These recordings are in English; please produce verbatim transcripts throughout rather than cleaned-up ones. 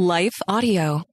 Life Audio.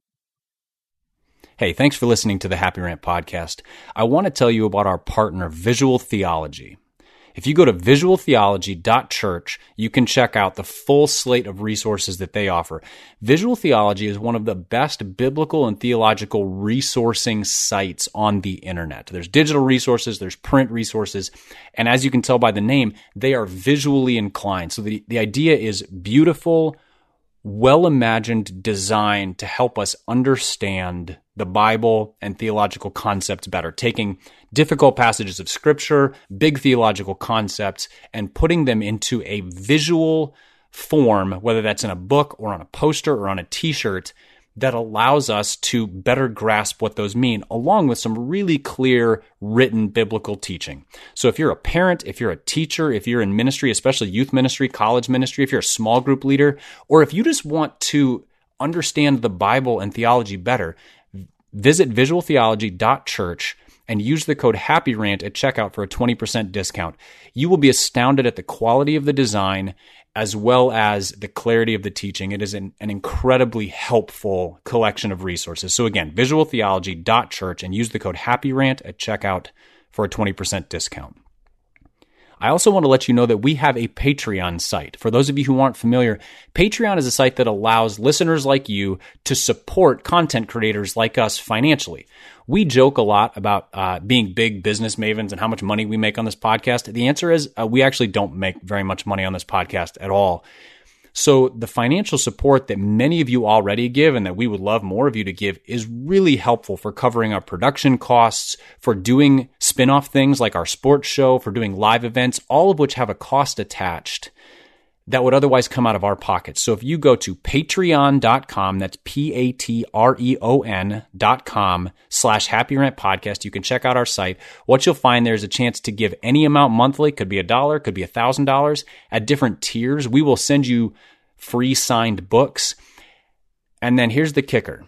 Hey, thanks for listening to the Happy Rant podcast. I want to tell you about our partner, Visual Theology. If you go to visual theology dot church, you can check out the full slate of resources that they offer. Visual Theology is one of the best biblical and theological resourcing sites on the internet. There's digital resources, there's print resources, and as you can tell by the name, they are visually inclined. So the, the idea is beautiful, well-imagined design to help us understand the Bible and theological concepts better, taking difficult passages of Scripture, big theological concepts, and putting them into a visual form, whether that's in a book or on a poster or on a t-shirt, that allows us to better grasp what those mean, along with some really clear written biblical teaching. So if you're a parent, if you're a teacher, if you're in ministry, especially youth ministry, college ministry, if you're a small group leader, or if you just want to understand the Bible and theology better, visit visual theology dot church and use the code HAPPYRANT at checkout for a twenty percent discount. You will be astounded at the quality of the design as well as the clarity of the teaching. It is an, an incredibly helpful collection of resources. So again, visual theology dot church and use the code HAPPYRANT at checkout for a twenty percent discount. I also want to let you know that we have a Patreon site. For those of you who aren't familiar, Patreon is a site that allows listeners like you to support content creators like us financially. We joke a lot about uh, being big business mavens and how much money we make on this podcast. The answer is uh, we actually don't make very much money on this podcast at all. So the financial support that many of you already give and that we would love more of you to give is really helpful for covering our production costs, for doing spin-off things like our sports show, for doing live events, all of which have a cost attached that would otherwise come out of our pockets. So if you go to patreon dot com, that's P A T R E O N dot com slash Happy Rant Podcast, you can check out our site. What you'll find there is a chance to give any amount monthly, could be a dollar, could be a thousand dollars, at different tiers. We will send you free signed books. And then here's the kicker.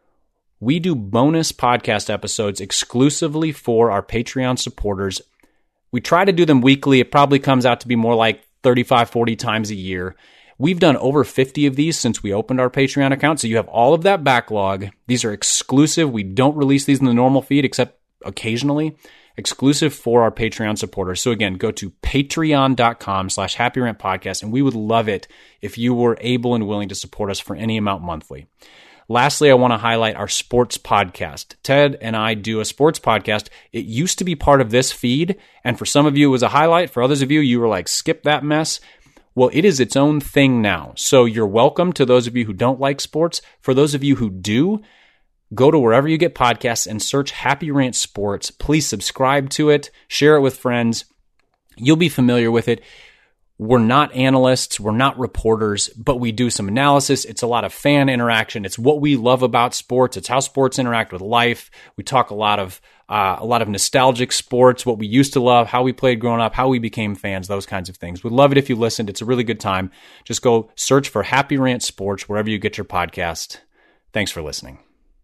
We do bonus podcast episodes exclusively for our Patreon supporters. We try to do them weekly. It probably comes out to be more like thirty-five, forty times a year. We've done over fifty of these since we opened our Patreon account. So you have all of that backlog. These are exclusive. We don't release these in the normal feed except occasionally. Exclusive for our Patreon supporters. So again, go to patreon dot com slash Happy Rant Podcast, and we would love it if you were able and willing to support us for any amount monthly. Lastly, I want to highlight our sports podcast. Ted and I do a sports podcast. It used to be part of this feed, and for some of you it was a highlight. For others of you, you were like, skip that mess. Well, it is its own thing now. So you're welcome to those of you who don't like sports. For those of you who do, go to wherever you get podcasts and search Happy Rant Sports. Please subscribe to it. Share it with friends. You'll be familiar with it. We're not analysts, we're not reporters, but we do some analysis. It's a lot of fan interaction. It's what we love about sports. It's how sports interact with life. We talk a lot of uh, a lot of nostalgic sports, what we used to love, how we played growing up, how we became fans, those kinds of things. We'd love it if you listened. It's a really good time. Just go search for Happy Rant Sports wherever you get your podcast. Thanks for listening.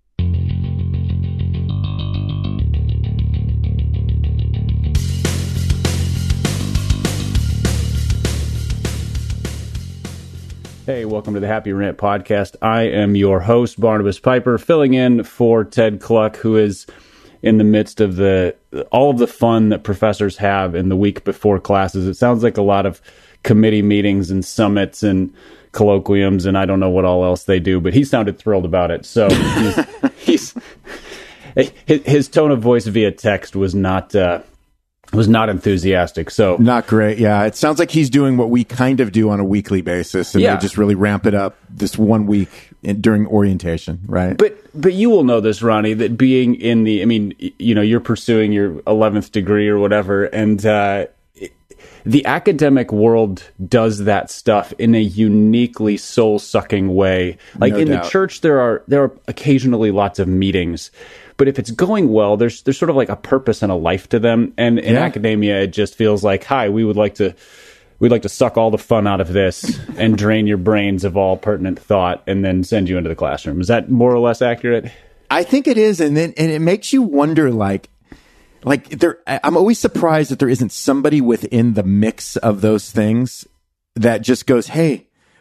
Hey, welcome to the Happy Rant Podcast. I am your host, Barnabas Piper, filling in for Ted Cluck, who is in the midst of the all of the fun that professors have in the week before classes. It sounds like a lot of committee meetings and summits and colloquiums, and I don't know what all else they do, but he sounded thrilled about it. So he's, he's his tone of voice via text was not uh, was not enthusiastic. So not great. Yeah, it sounds like he's doing what we kind of do on a weekly basis, and yeah. They just really ramp it up this one week in, during orientation, right? But but you will know this, Ronnie, that being in the, I mean, you know, you're pursuing your eleventh degree or whatever, and uh, the academic world does that stuff in a uniquely soul-sucking way. Like no in doubt. The church, there are there are occasionally lots of meetings. But if it's going well, there's there's sort of like a purpose and a life to them. And in yeah. academia, it just feels like, hi, we would like to we'd like to suck all the fun out of this and drain your brains of all pertinent thought and then send you into the classroom. Is that more or less accurate? I think it is. And then and it makes you wonder, like, like there I'm always surprised that there isn't somebody within the mix of those things that just goes, hey,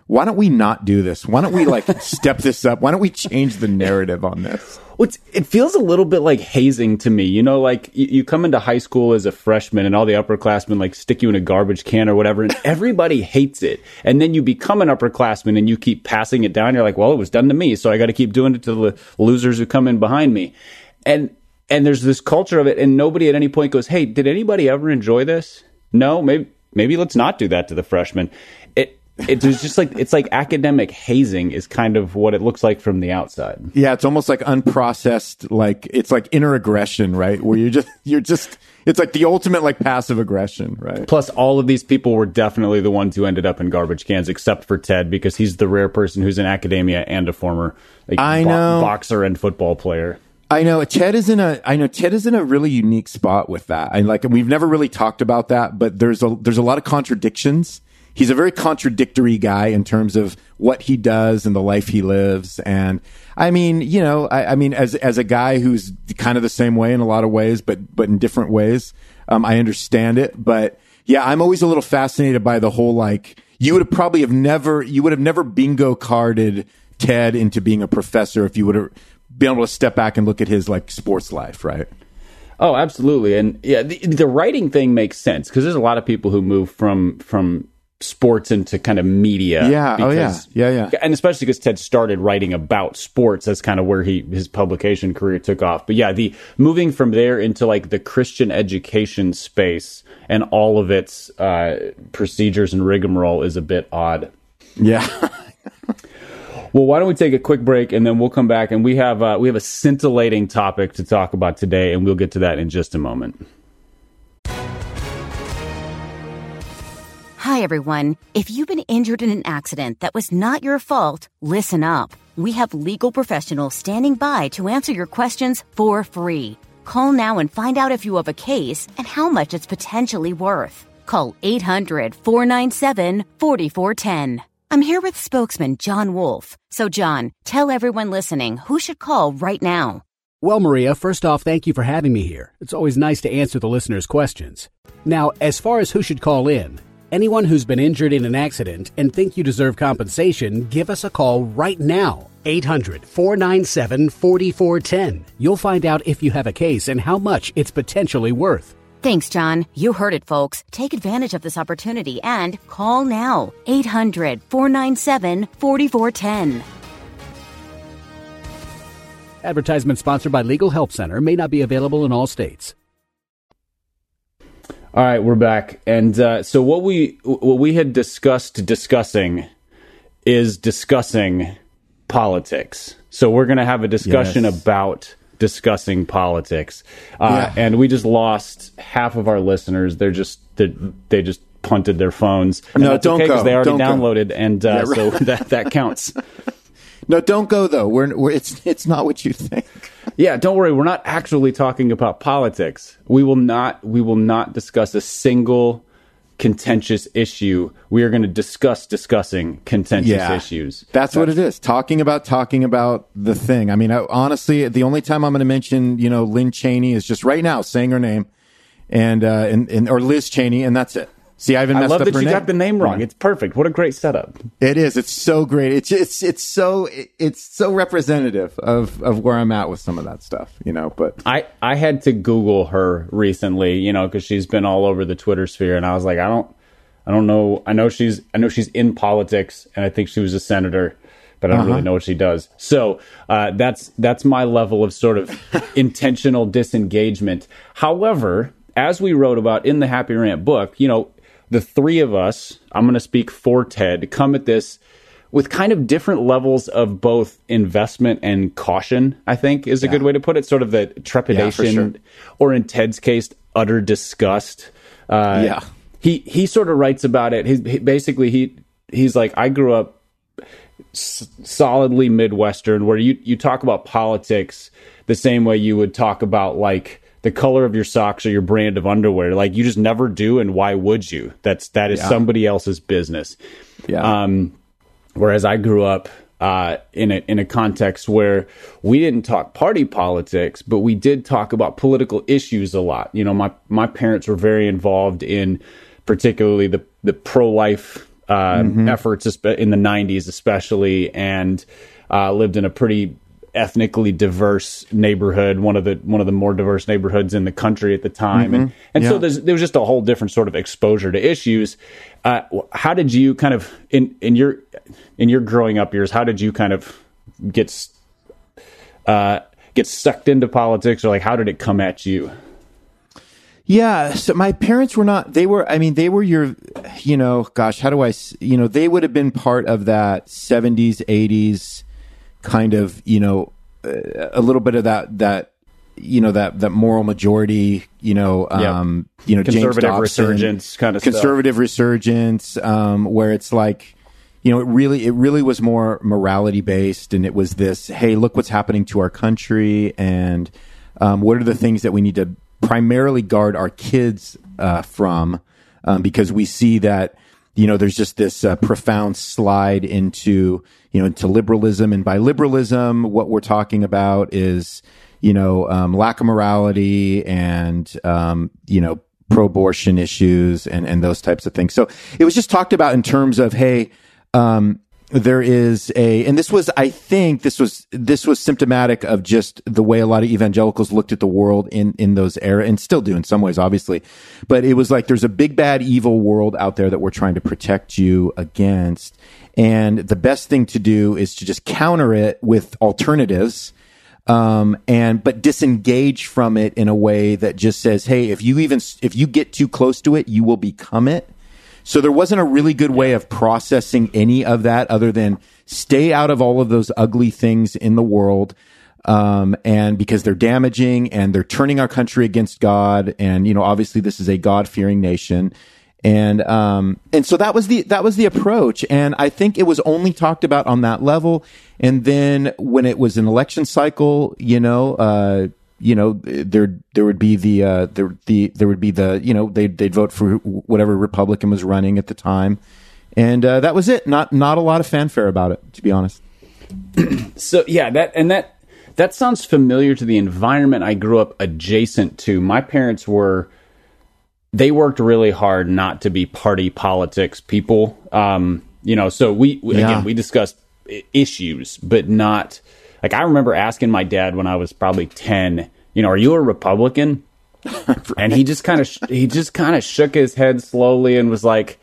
why don't we not do this? Why don't we like step this up? Why don't we change the narrative on this? Well, it's, it feels a little bit like hazing to me. You know, like you, you come into high school as a freshman and all the upperclassmen like stick you in a garbage can or whatever, and everybody hates it. And then you become an upperclassman and you keep passing it down. You're like, well, it was done to me, so I got to keep doing it to the losers who come in behind me. And and there's this culture of it, and nobody at any point goes, hey, did anybody ever enjoy this? No, maybe maybe let's not do that to the freshmen. It It's just like it's like academic hazing is kind of what it looks like from the outside. Yeah, it's almost like unprocessed, like it's like inner aggression, right? Where you're just you're just it's like the ultimate like passive aggression, right? Plus, all of these people were definitely the ones who ended up in garbage cans, except for Ted, because he's the rare person who's in academia and a former like, I know. Bo- boxer and football player. I know Ted is in a I know Ted is in a really unique spot with that. I like we've never really talked about that, but there's a there's a lot of contradictions. He's a very contradictory guy in terms of what he does and the life he lives. And I mean, you know, I, I mean, as as a guy who's kind of the same way in a lot of ways, but but in different ways, um, I understand it. But yeah, I'm always a little fascinated by the whole like you would have probably have never you would have never bingo carded Ted into being a professor if you would have been able to step back and look at his like sports life, right? Oh, absolutely. And yeah, the, the writing thing makes sense because there's a lot of people who move from from sports into kind of media. Yeah. Because, oh, yeah. Yeah, yeah. And especially because Ted started writing about sports. That's kind of where he his publication career took off. But yeah, the moving from there into like the Christian education space and all of its uh, procedures and rigmarole is a bit odd. Yeah. Well, why don't we take a quick break and then we'll come back and we have uh, we have a scintillating topic to talk about today, and we'll get to that in just a moment. Hi, everyone. If you've been injured in an accident that was not your fault, listen up. We have legal professionals standing by to answer your questions for free. Call now and find out if you have a case and how much it's potentially worth. Call eight hundred, four nine seven, four four one zero. I'm here with spokesman John Wolf. So, John, tell everyone listening who should call right now. Well, Maria, first off, thank you for having me here. It's always nice to answer the listeners' questions. Now, as far as who should call in, anyone who's been injured in an accident and think you deserve compensation, give us a call right now. eight hundred, four nine seven, four four one zero. You'll find out if you have a case and how much it's potentially worth. Thanks, John. You heard it, folks. Take advantage of this opportunity and call now. eight hundred, four nine seven, four four one zero. Advertisement sponsored by Legal Help Center. May not be available in all states. All right, we're back. And uh, so what we what we had discussed discussing is discussing politics. So we're going to have a discussion yes. about discussing politics. Uh, yeah. And we just lost half of our listeners. They're just they, they just punted their phones. And no, that's don't okay, go. They already don't downloaded, go. and uh, yeah, right. so that that counts. No, don't go though. We're, we're it's it's not what you think. Yeah, don't worry. We're not actually talking about politics. We will not. We will not discuss a single contentious issue. We are going to discuss discussing contentious yeah, issues. That's, that's what it is. Talking about talking about the thing. I mean, I, honestly, the only time I'm going to mention, you know, Lynn Cheney is just right now saying her name, and uh, and, and or Liz Cheney, and that's it. See, I even messed I love up that her you name. got the name wrong. It's perfect. What a great setup. It is. It's so great. It's it's it's so it's so representative of, of where I'm at with some of that stuff, you know. But I, I had to Google her recently, you know, because she's been all over the Twitter sphere, and I was like, I don't I don't know. I know she's I know she's in politics, and I think she was a senator, but I don't uh-huh. really know what she does. So uh, that's that's my level of sort of intentional disengagement. However, as we wrote about in the Happy Rant book, you know, the three of us, I'm going to speak for Ted, come at this with kind of different levels of both investment and caution, I think is a yeah. good way to put it. Sort of the trepidation, yeah, sure. or in Ted's case, utter disgust. Uh, yeah. He he sort of writes about it. He, he basically, he he's like, I grew up s- solidly Midwestern, where you, you talk about politics the same way you would talk about, like, the color of your socks or your brand of underwear. Like, you just never do, and why would you? That's that is yeah. somebody else's business. Yeah. Um, whereas I grew up uh, in a in a context where we didn't talk party politics, but we did talk about political issues a lot. You know, my my parents were very involved in particularly the the pro life uh, Mm-hmm. efforts espe- in the nineties, especially, and uh, lived in a pretty ethnically diverse neighborhood, one of the one of the more diverse neighborhoods in the country at the time, and and Yeah. so there's, there was just a whole different sort of exposure to issues. Uh, how did you kind of in in your in your growing up years? How did you kind of get uh, get sucked into politics, or like how did it come at you? Yeah, so my parents were not, they were, I mean, they were your, you know, gosh, how do I, s- you know, they would have been part of that seventies, eighties kind of, you know, uh, a little bit of that, that, you know, that, that moral majority, you know, um, you know, James Conservative Dobson, resurgence kind of stuff. conservative resurgence, um, where it's like, you know, it really, it really was more morality based, and it was this, hey, look what's happening to our country, and um, what are the things that we need to primarily guard our kids uh, from, um, because we see that, you know, there's just this uh, profound slide into, you know, into liberalism, and by liberalism, what we're talking about is, you know, um, lack of morality and, um, you know, pro-abortion issues and, and those types of things. So it was just talked about in terms of, hey, um, there is a, and this was, I think this was, this was symptomatic of just the way a lot of evangelicals looked at the world in, in those era, and still do in some ways, obviously. But it was like, there's a big, bad, evil world out there that we're trying to protect you against. And the best thing to do is to just counter it with alternatives. Um, and, but disengage from it in a way that just says, hey, if you even, if you get too close to it, you will become it. So there wasn't a really good way of processing any of that other than stay out of all of those ugly things in the world. Um, and because they're damaging and they're turning our country against God. And, you know, obviously this is a God-fearing nation. And, um, and so that was the, that was the approach. And I think it was only talked about on that level. And then when it was an election cycle, you know, uh, you know, there there would be the uh, there the there would be the you know they'd they'd vote for whatever Republican was running at the time, and uh, that was it. Not not a lot of fanfare about it, to be honest. So yeah, that and that that sounds familiar to the environment I grew up adjacent to. My parents were they worked really hard not to be party politics people. Um, you know, so we Yeah. again we discussed issues, but not. Like, I remember asking my dad when I was probably ten, you know, are you a Republican? Right. And he just kind of, he just kind of shook his head slowly and was like,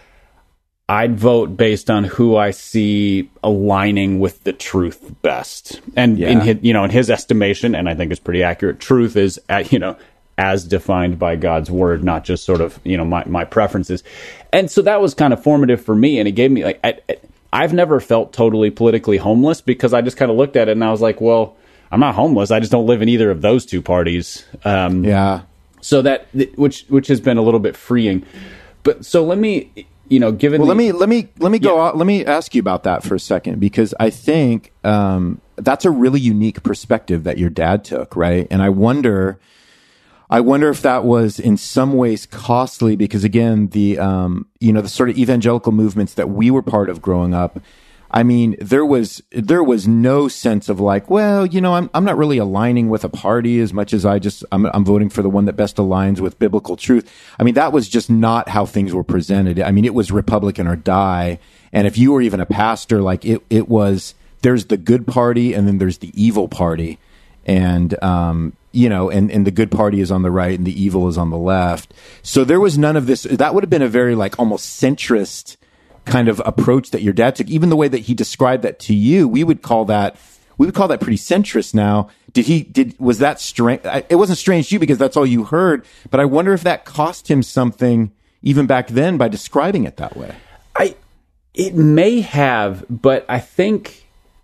I'd vote based on who I see aligning with the truth best. And Yeah. in his, you know, in his estimation, and I think it's pretty accurate, truth is, at, you know, as defined by God's word, not just sort of, you know, my, my preferences. And so that was kind of formative for me. And it gave me like, I, I, I've never felt totally politically homeless because I just kind of looked at it and I was like, well, I'm not homeless. I just don't live in either of those two parties. Um, Yeah. So that, which, which has been a little bit freeing. But so let me, you know, given Well, the, let me let me let me go. Yeah. Out, let me ask you about that for a second, because I think um, that's a really unique perspective that your dad took, right? And I wonder. I wonder if that was in some ways costly, because again, the, um, you know, the sort of evangelical movements that we were part of growing up, I mean, there was, there was no sense of like, well, you know, I'm, I'm not really aligning with a party as much as I just, I'm, I'm voting for the one that best aligns with biblical truth. I mean, that was just not how things were presented. I mean, it was Republican or die. And if you were even a pastor, like it, it was, there's the good party and then there's the evil party. And, um, you know, and, and the good party is on the right and the evil is on the left. So there was none of this. That would have been a very like almost centrist kind of approach that your dad took. Even the way that he described that to you, we would call that, we would call that pretty centrist now. Did he, did, was that strange? It wasn't strange to you because that's all you heard, but I wonder if that cost him something even back then by describing it that way. I, it may have, but I think,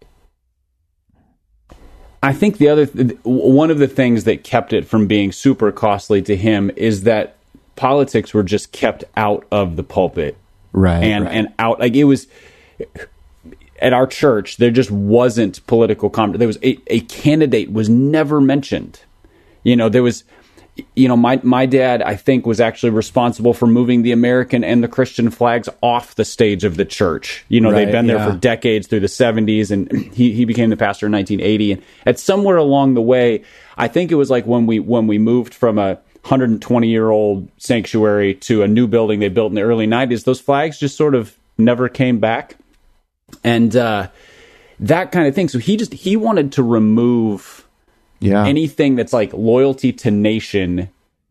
I think the other, th- one of the things that kept it from being super costly to him is that politics were just kept out of the pulpit. Right. And, right. and out, like it was, at our church, there just wasn't political comment. There was a, a candidate was never mentioned. You know, there was, you know, my, my dad, I think, was actually responsible for moving the American and the Christian flags off the stage of the church. You know, Right, they'd been there yeah. for decades through the seventies, and he, he became the pastor in nineteen eighty. And at somewhere along the way, I think it was like when we when we moved from a one hundred twenty year old sanctuary to a new building they built in the early nineties, those flags just sort of never came back. And uh, that kind of thing. So he just, he wanted to remove yeah. anything that's like loyalty to nation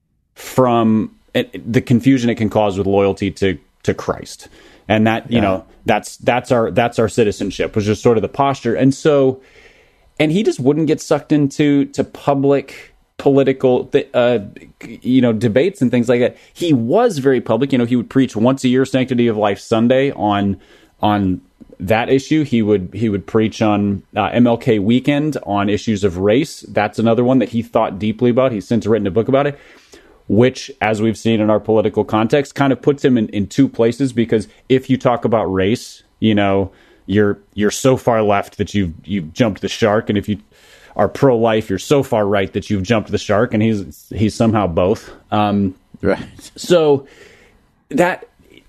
from it, the confusion it can cause with loyalty to, to Christ. And that, you yeah. know, that's, that's our, that's our citizenship, was just sort of the posture. And so, and he just wouldn't get sucked into, to public political, uh, you know, debates and things like that. He was very public. You know, he would preach once a year, Sanctity of Life Sunday, on, on that issue. He would, he would preach on uh, M L K weekend on issues of race. That's another one that he thought deeply about. He's since written a book about it, which, as we've seen in our political context, kind of puts him in, in two places, because if you talk about race, you know, you're you're so far left that you've you've jumped the shark, and if you are pro-life, you're so far right that you've jumped the shark, and he's he's somehow both. Um, right. So that,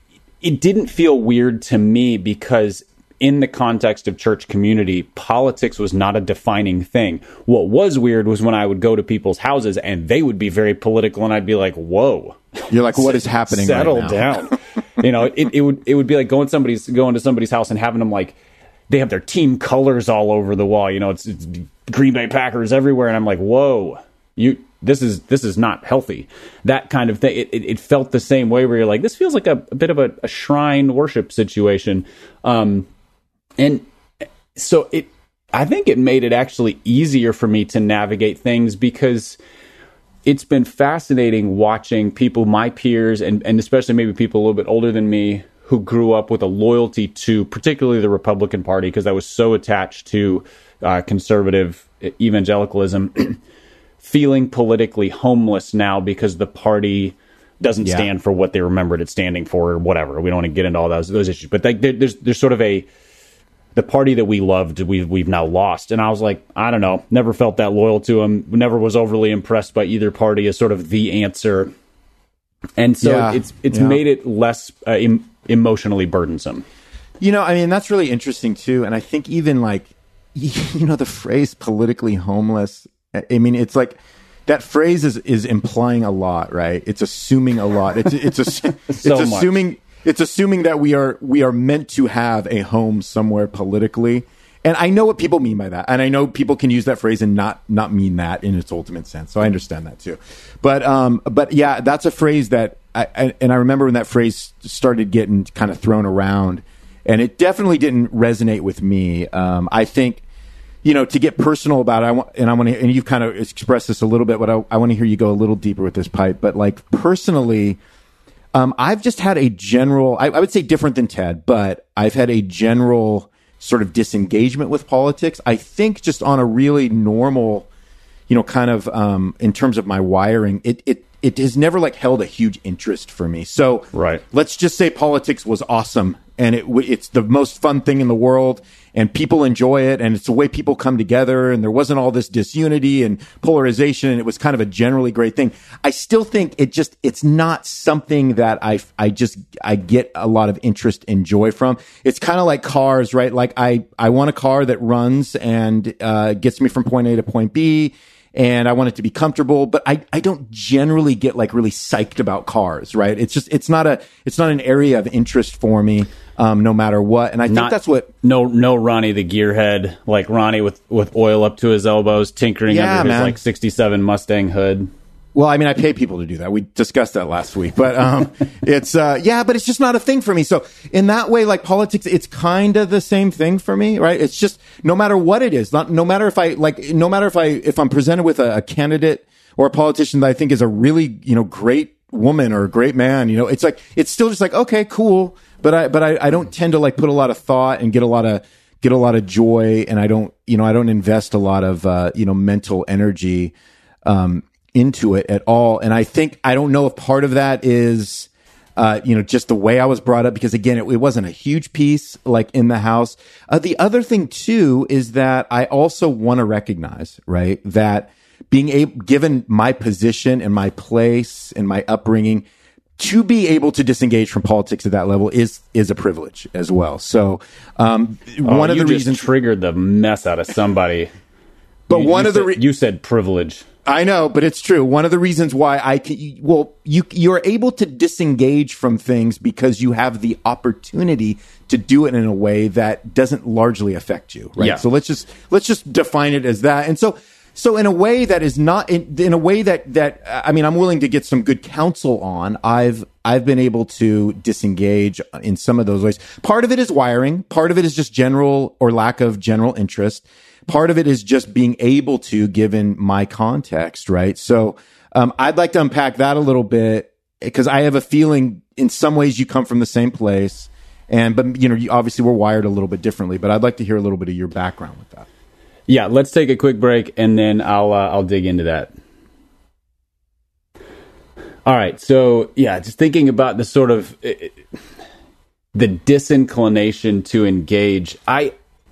it didn't feel weird to me, because in the context of church community, politics was not a defining thing. What was weird was when I would go to people's houses and they would be very political, and I'd be like, "Whoa, you're like, what is happening? Settle right down." You know, it, it would it would be like going somebody's going to somebody's house and having them, like, they have their team colors all over the wall. You know, it's, it's Green Bay Packers everywhere, and I'm like, "Whoa, you this is this is not healthy." That kind of thing. It, it, it felt the same way, where you're like, this feels like a, a bit of a, a shrine worship situation. Um, And so it, I think it made it actually easier for me to navigate things, because it's been fascinating watching people, my peers, and, and especially maybe people a little bit older than me, who grew up with a loyalty to particularly the Republican Party, because I was so attached to uh, conservative evangelicalism, feeling politically homeless now because the party doesn't yeah. stand for what they remembered it standing for, or whatever. We don't want to get into all those those issues, but they, there's there's sort of a the party that we loved, we've we've now lost. And I was like, I don't know, never felt that loyal to him. Never was overly impressed by either party as sort of the answer. And so yeah, it's it's yeah. made it less uh, em- emotionally burdensome. You know, I mean, that's really interesting too. And I think even like, you know, the phrase politically homeless, I mean, it's like, that phrase is, is implying a lot, right? It's assuming a lot. It's it's a, so it's assuming much. It's assuming that we are we are meant to have a home somewhere politically. And I know what people mean by that. And I know people can use that phrase and not not mean that in its ultimate sense. So I understand that too. But um but yeah, that's a phrase that I, I and I remember when that phrase started getting kind of thrown around, and it definitely didn't resonate with me. Um I think, you know, to get personal about it, I want, and I want to, and you've kind of expressed this a little bit, but I, I want to hear you go a little deeper with this, Pipe. But like personally, um, I've just had a general, I, I would say different than Ted, but I've had a general sort of disengagement with politics. I think just on a really normal, you know, kind of, um, in terms of my wiring, it, it, it has never like held a huge interest for me. So right. let's just say politics was awesome, and it it's the most fun thing in the world, and people enjoy it, and it's the way people come together, and there wasn't all this disunity and polarization, and it was kind of a generally great thing. I still think it just it's not something that I I just I get a lot of interest and joy from. It's kind of like cars, right? Like I I want a car that runs and uh, gets me from point A to point B, and I want it to be comfortable, but I, I don't generally get like really psyched about cars, right? It's just, it's not a, it's not an area of interest for me, um, no matter what. And I think not, that's what, no, no Ronnie the gearhead, like Ronnie with, with oil up to his elbows, tinkering yeah, under man. his like sixty-seven Mustang hood. Well, I mean, I pay people to do that. We discussed that last week, but, um, it's, uh, yeah, but it's just not a thing for me. So in that way, like politics, it's kind of the same thing for me, right? It's just, no matter what it is, not, no matter if I, like, no matter if I, if I'm presented with a, a candidate or a politician that I think is a really, you know, great woman or a great man, you know, it's like, it's still just like, okay, cool. But I, but I, I don't tend to like put a lot of thought and get a lot of, get a lot of joy. And I don't, you know, I don't invest a lot of, uh, you know, mental energy, um, into it at all. And I think, I don't know if part of that is, uh, you know, just the way I was brought up, because again, it, it wasn't a huge piece like in the house. Uh, the other thing too is that I also want to recognize, right, that being able, given my position and my place and my upbringing, to be able to disengage from politics at that level is is a privilege as well. So, um, oh, one of you the just reasons triggered the mess out of somebody. But you, one you of the said, re- you said privilege. I know, but it's true. One of the reasons why I can, well, you you're able to disengage from things because you have the opportunity to do it in a way that doesn't largely affect you, right? Yeah. So let's just let's just define it as that. And so so in a way that is not in, in a way that that I mean, I'm willing to get some good counsel on. I've I've been able to disengage in some of those ways. Part of it is wiring. Part of it is just general or lack of general interest. Part of it is just being able to, given my context, right? So um, I'd like to unpack that a little bit because I have a feeling in some ways you come from the same place. And, but, you know, you, obviously we're wired a little bit differently, but I'd like to hear a little bit of your background with that. Yeah, let's take a quick break and then I'll uh, I'll dig into that. All right, so yeah, just thinking about the sort of uh, the disinclination to engage. I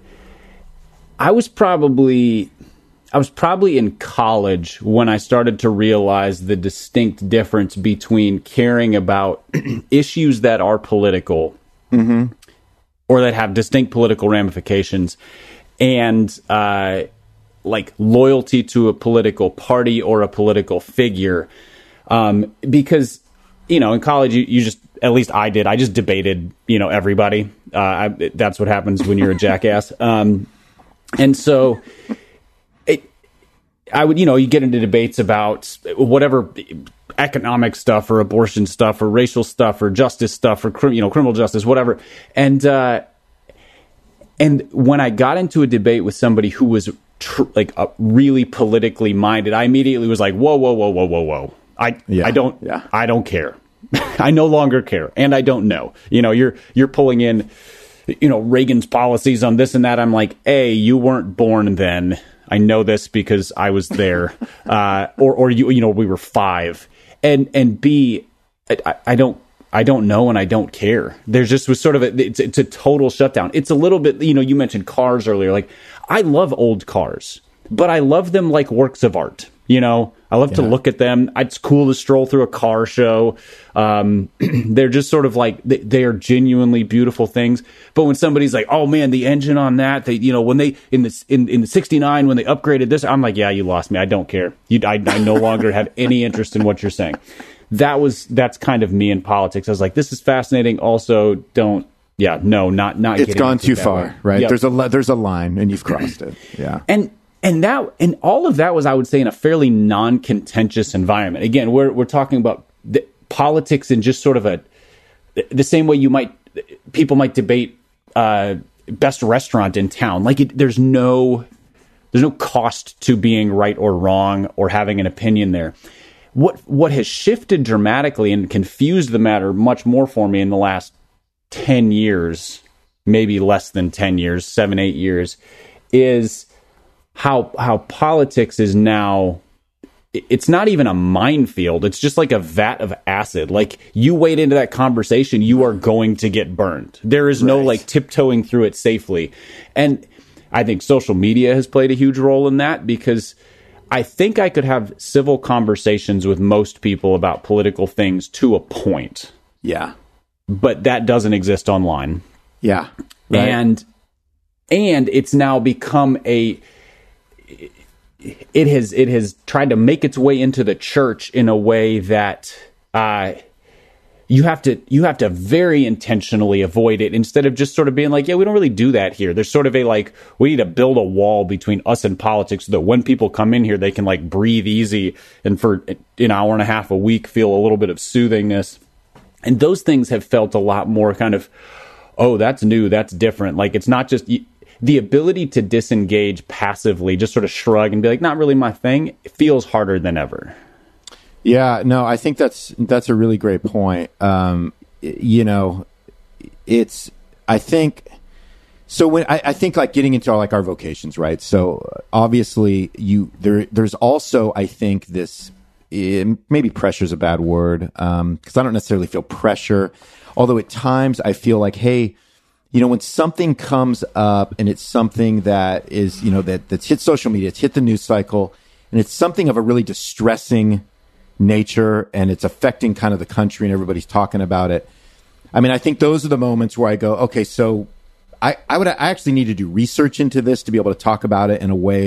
I was probably I was probably in college when I started to realize the distinct difference between caring about issues that are political mm-hmm. or that have distinct political ramifications and uh, like loyalty to a political party or a political figure. Um, because, you know, in college, you, you just, at least I did, I just debated, you know, everybody. Uh, I, that's what happens when you're a jackass. Um, and so it, I would, you know, you get into debates about whatever economic stuff or abortion stuff or racial stuff or justice stuff or, you know, criminal justice, whatever. And, uh, and when I got into a debate with somebody who was tr- like uh, really politically minded, I immediately was like, whoa, whoa, whoa, whoa, whoa, whoa. I, yeah, I don't, yeah. I don't care. I no longer care. And I don't know, you know, you're, you're pulling in, you know, Reagan's policies on this and that. I'm like, A, you weren't born then. I know this because I was there. uh, or, or you, you know, we were five and, and B, I, I don't, I don't know. And I don't care. There's just was sort of a, it's, it's a total shutdown. It's a little bit, you know, you mentioned cars earlier. Like I love old cars, but I love them like works of art. You know, I love yeah. to look at them. It's cool to stroll through a car show. Um, they're just sort of like, they, they are genuinely beautiful things. But when somebody's like, oh man, the engine on that, they, you know, when they, in the, in, in the sixty-nine, when they upgraded this, I'm like, yeah, you lost me. I don't care. You, I, I no longer have any interest in what you're saying. That was, that's kind of me in politics. I was like, this is fascinating. Also, don't, yeah, no, not, not, it's gone too far, way. Right? Yep. There's a, there's a line and you've crossed it. Yeah. And, And that, and all of that was, I would say, in a fairly non-contentious environment. Again, we're we're talking about the politics in just sort of a, the same way you might, people might debate uh, best restaurant in town. Like it, there's no, there's no cost to being right or wrong or having an opinion there. What what has shifted dramatically and confused the matter much more for me in the last ten years, maybe less than ten years, seven, eight years, is how how politics is now, it's not even a minefield. It's just like a vat of acid. Like you wade into that conversation, you are going to get burned. There is no right. like tiptoeing through it safely. And I think social media has played a huge role in that because I think I could have civil conversations with most people about political things to a point. Yeah. But that doesn't exist online. Yeah. Right. And and it's now become a It has it has tried to make its way into the church in a way that uh, you have to you have to very intentionally avoid it instead of just sort of being like, yeah, we don't really do that here. There's sort of a like, we need to build a wall between us and politics so that when people come in here, they can like breathe easy and for an hour and a half a week feel a little bit of soothingness. And those things have felt a lot more kind of, oh, that's new, that's different. Like it's not just. The ability to disengage passively, just sort of shrug and be like, not really my thing, it feels harder than ever. Yeah, no, I think that's that's a really great point. Um, you know, it's, I think, so when I, I think like getting into like our vocations, right? So obviously you, there, there's also, I think this, maybe pressure is a bad word, um, because I don't necessarily feel pressure. Although at times I feel like, hey, you know, when something comes up and it's something that is, you know, that that's hit social media, it's hit the news cycle, and it's something of a really distressing nature, and it's affecting kind of the country, and everybody's talking about it. I mean, I think those are the moments where I go, okay, so I, I would I actually need to do research into this to be able to talk about it in a way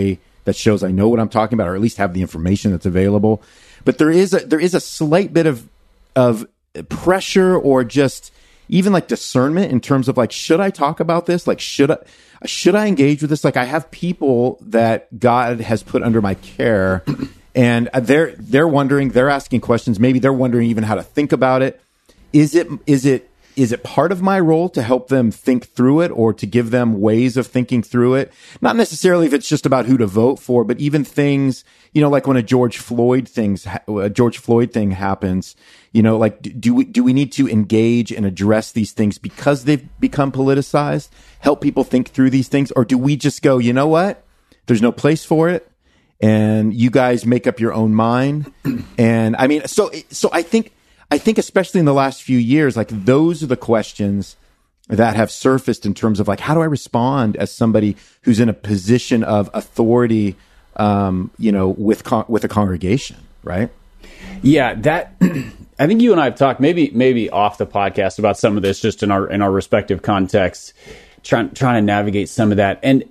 that shows I know what I'm talking about, or at least have the information that's available. But there is a, there is a slight bit of, of pressure or just even like discernment in terms of like, should I talk about this? Like, should I, should I engage with this? Like, I have people that God has put under my care, and they're, they're wondering, they're asking questions. Maybe they're wondering even how to think about it. Is it, is it, is it part of my role to help them think through it, or to give them ways of thinking through it? Not necessarily if it's just about who to vote for, but even things, you know, like when a George Floyd things, a George Floyd thing happens, you know, like, do we, do we need to engage and address these things because they've become politicized, help people think through these things? Or do we just go, you know what? There's no place for it, and you guys make up your own mind. And I mean, so, so I think, I think especially in the last few years, like those are the questions that have surfaced in terms of like, how do I respond as somebody who's in a position of authority, um, you know, with, con- with a congregation, right? Yeah, that, I think you and I have talked maybe, maybe off the podcast about some of this, just in our, in our respective contexts, trying, trying to navigate some of that. And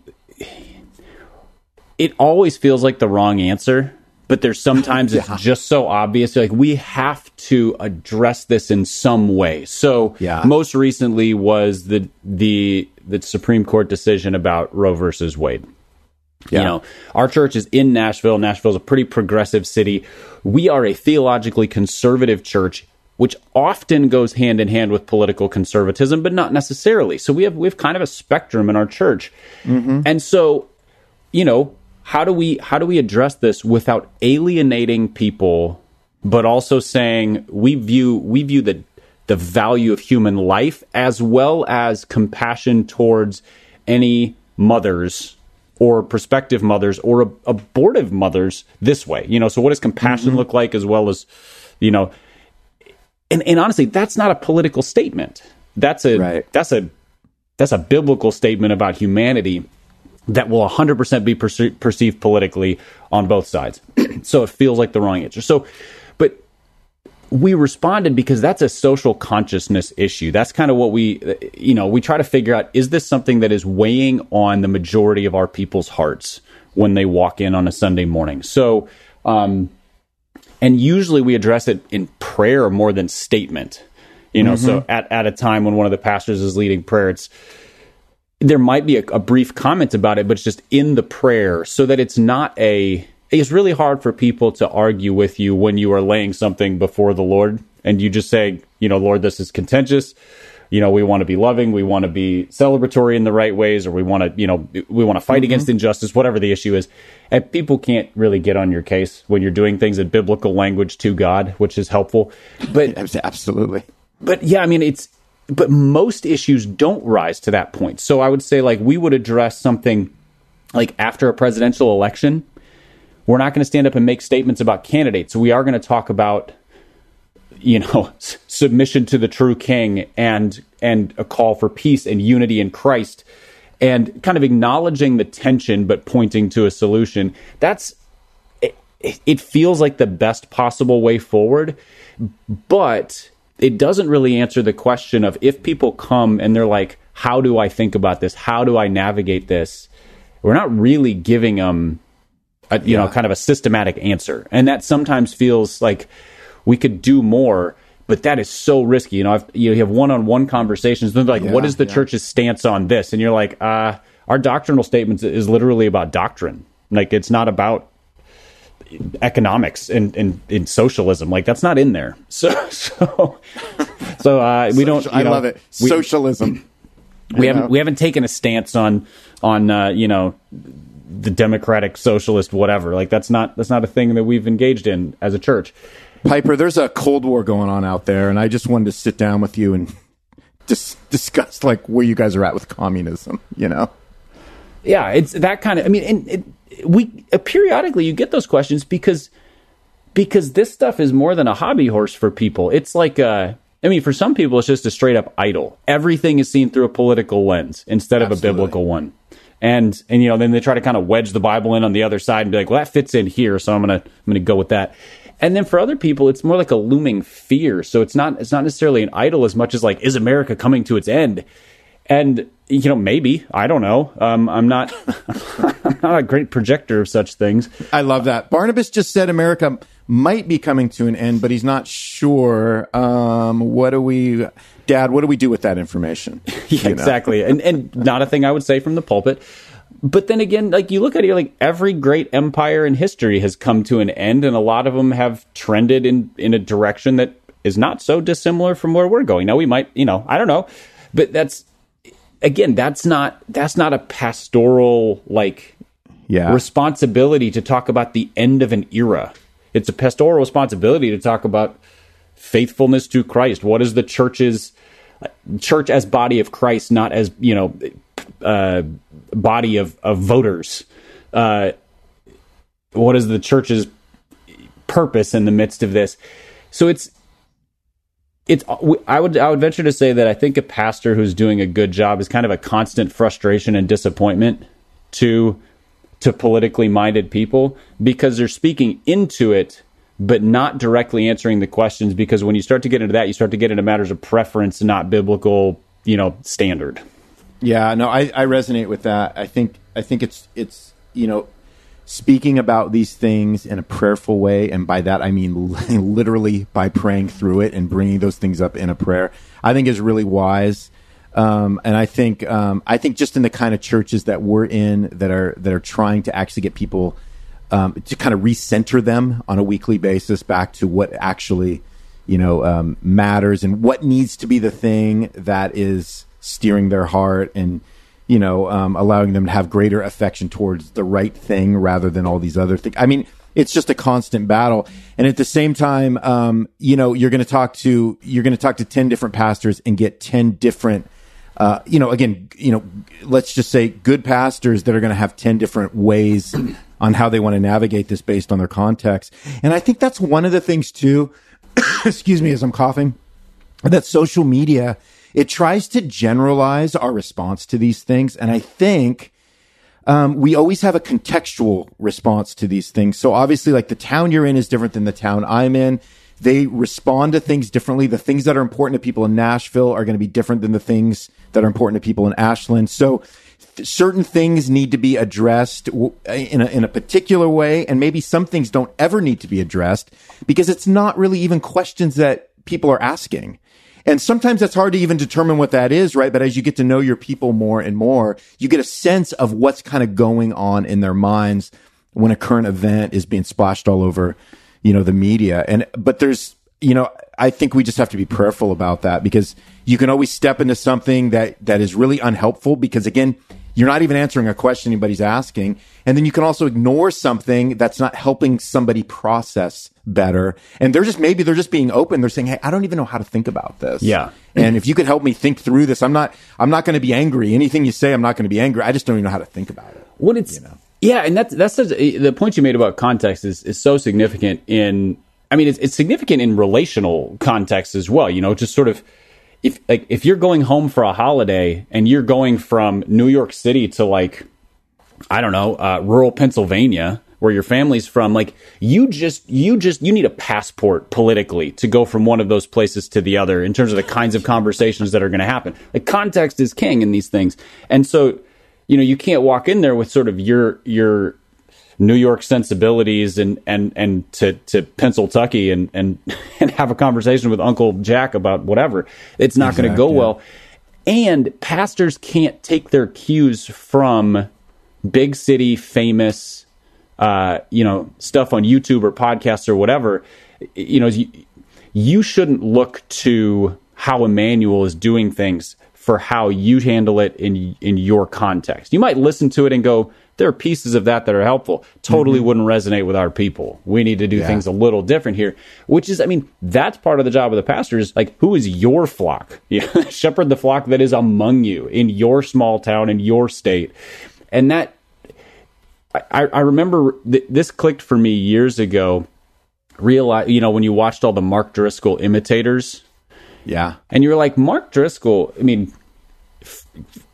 it always feels like the wrong answer. But there's sometimes yeah. it's just so obvious. Like, we have to address this in some way. So yeah. most recently was the the the Supreme Court decision about Roe versus Wade. Yeah. You know, our church is in Nashville. Nashville's a pretty progressive city. We are a theologically conservative church, which often goes hand in hand with political conservatism, but not necessarily. So we have we have kind of a spectrum in our church. Mm-hmm. And so, you know, How do we how do we address this without alienating people, but also saying we view we view the the value of human life as well as compassion towards any mothers or prospective mothers or ab- abortive mothers this way? You know, so what does compassion mm-hmm. look like, as well as, you know, and, and honestly, that's not a political statement. That's a right. that's a that's a biblical statement about humanity that will one hundred percent be perce- perceived politically on both sides. So it feels like the wrong answer. So, but we responded because that's a social consciousness issue. That's kind of what we, you know, we try to figure out, is this something that is weighing on the majority of our people's hearts when they walk in on a Sunday morning? So, um, and usually we address it in prayer more than statement, you know, mm-hmm. so at, at a time when one of the pastors is leading prayer, it's, there might be a, a brief comment about it, but it's just in the prayer, so that it's not a, it's really hard for people to argue with you when you are laying something before the Lord and you just say, you know, Lord, this is contentious. You know, we want to be loving. We want to be celebratory in the right ways, or we want to, you know, we want to fight mm-hmm. against injustice, whatever the issue is. And people can't really get on your case when you're doing things in biblical language to God, which is helpful. But absolutely. But yeah, I mean, it's, but most issues don't rise to that point. So I would say, like, we would address something like after a presidential election. We're not going to stand up and make statements about candidates. We are going to talk about, you know, s- submission to the true king and and a call for peace and unity in Christ, and kind of acknowledging the tension but pointing to a solution. That's it, it feels like the best possible way forward, but it doesn't really answer the question of, if people come and they're like, how do I think about this? How do I navigate this? We're not really giving them a, you yeah. know, kind of a systematic answer. And that sometimes feels like we could do more, but that is so risky. You know, I've, you have one-on-one conversations. They're like, yeah, what is the yeah. church's stance on this? And you're like, uh, our doctrinal statements is literally about doctrine. Like, it's not about economics and, and, and socialism. Like, that's not in there. So, so, so, uh, we don't, you I know, love it. We, Socialism. We haven't, know. we haven't taken a stance on, on, uh, you know, the democratic socialist, whatever. Like, that's not, that's not a thing that we've engaged in as a church. Piper, there's a Cold War going on out there, and I just wanted to sit down with you and just discuss, like, where you guys are at with communism, you know? Yeah, it's that kind of, I mean, and it, we uh, periodically you get those questions because because this stuff is more than a hobby horse for people. It's like, uh, I mean, for some people, it's just a straight up idol. Everything is seen through a political lens instead of Absolutely. a biblical one. And, and, you know, then they try to kind of wedge the Bible in on the other side and be like, well, that fits in here, so I'm going to, I'm going to go with that. And then for other people, it's more like a looming fear. So it's not, it's not necessarily an idol as much as like, is America coming to its end? And, you know, maybe, I don't know. Um, I'm not, I'm not a great projector of such things. I love that. Barnabas just said America might be coming to an end, but he's not sure. Um, what do we, Dad, what do we do with that information? Yeah, exactly. and, and not a thing I would say from the pulpit. But then again, like you look at it, like every great empire in history has come to an end, and a lot of them have trended in, in a direction that is not so dissimilar from where we're going. Now, we might, you know, I don't know, but that's, again, that's not that's not a pastoral like yeah. responsibility to talk about the end of an era. It's a pastoral responsibility to talk about faithfulness to Christ. What is the church's church as body of Christ, not as, you know, uh, body of, of voters? Uh, what is the church's purpose in the midst of this? So it's It's. I would. I would venture to say that I think a pastor who's doing a good job is kind of a constant frustration and disappointment to to politically minded people, because they're speaking into it, but not directly answering the questions. Because when you start to get into that, you start to get into matters of preference, not biblical, you know, standard. Yeah. No, I, I resonate with that. I think. I think it's. It's. You know, speaking about these things in a prayerful way, and by that I mean literally by praying through it and bringing those things up in a prayer, I think is really wise. Um, and I think um, I think just in the kind of churches that we're in that are that are trying to actually get people um, to kind of recenter them on a weekly basis back to what actually, you know, um, matters and what needs to be the thing that is steering their heart and, you know, um, allowing them to have greater affection towards the right thing rather than all these other things. I mean, it's just a constant battle. And at the same time, um, you know, you're going to talk to, you're going to talk to ten different pastors and get ten different, uh, you know, again, you know, let's just say good pastors that are going to have ten different ways on how they want to navigate this based on their context. And I think that's one of the things too, excuse me, as I'm coughing, that social media, it tries to generalize our response to these things. And I think um, we always have a contextual response to these things. So obviously, like the town you're in is different than the town I'm in. They respond to things differently. The things that are important to people in Nashville are going to be different than the things that are important to people in Ashland. So th- certain things need to be addressed w- in a, in a particular way. And maybe some things don't ever need to be addressed because it's not really even questions that people are asking. And sometimes it's hard to even determine what that is, right? But as you get to know your people more and more, you get a sense of what's kind of going on in their minds when a current event is being splashed all over, you know, the media. And, but there's, you know, I think we just have to be prayerful about that because you can always step into something that, that is really unhelpful because again, you're not even answering a question anybody's asking. And then you can also ignore something that's not helping somebody process better. And they're just, maybe they're just being open. They're saying, hey, I don't even know how to think about this. Yeah. And if you could help me think through this, I'm not, I'm not going to be angry. Anything you say, I'm not going to be angry. I just don't even know how to think about it. What it's, you know? Yeah. And that's, that's such, the point you made about context is, is so significant in, I mean, it's, it's significant in relational context as well. You know, just sort of, if like, if you're going home for a holiday and you're going from New York City to like, I don't know, uh, rural Pennsylvania, where your family's from, like you just, you just, you need a passport politically to go from one of those places to the other in terms of the kinds of conversations that are going to happen. Like context is king in these things. And so, you know, you can't walk in there with sort of your, your New York sensibilities and, and, and to, to Pennsylvania and, and, and have a conversation with Uncle Jack about whatever. It's not exactly. going to go well. And pastors can't take their cues from big city famous, uh, you know, stuff on YouTube or podcasts or whatever. You know, you, you shouldn't look to how Emmanuel is doing things for how you handle it in in your context. You might listen to it and go, there are pieces of that that are helpful. Totally mm-hmm. wouldn't resonate with our people. We need to do yeah. things a little different here, which is, I mean, that's part of the job of the pastor is like, who is your flock? Yeah, shepherd the flock that is among you in your small town, in your state. And that, I, I remember th- this clicked for me years ago. Realize, you know, when you watched all the Mark Driscoll imitators, yeah, and you were like, Mark Driscoll. I mean, f-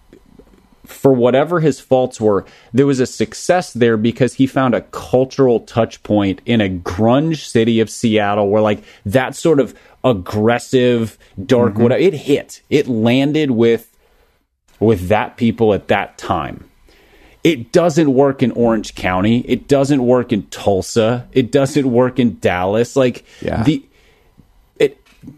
for whatever his faults were, there was a success there because he found a cultural touch point in a grunge city of Seattle, where like that sort of aggressive, dark, mm-hmm. whatever it hit, it landed with with that people at that time. It doesn't work in Orange County. It doesn't work in Tulsa. It doesn't work in Dallas. Like yeah. the it,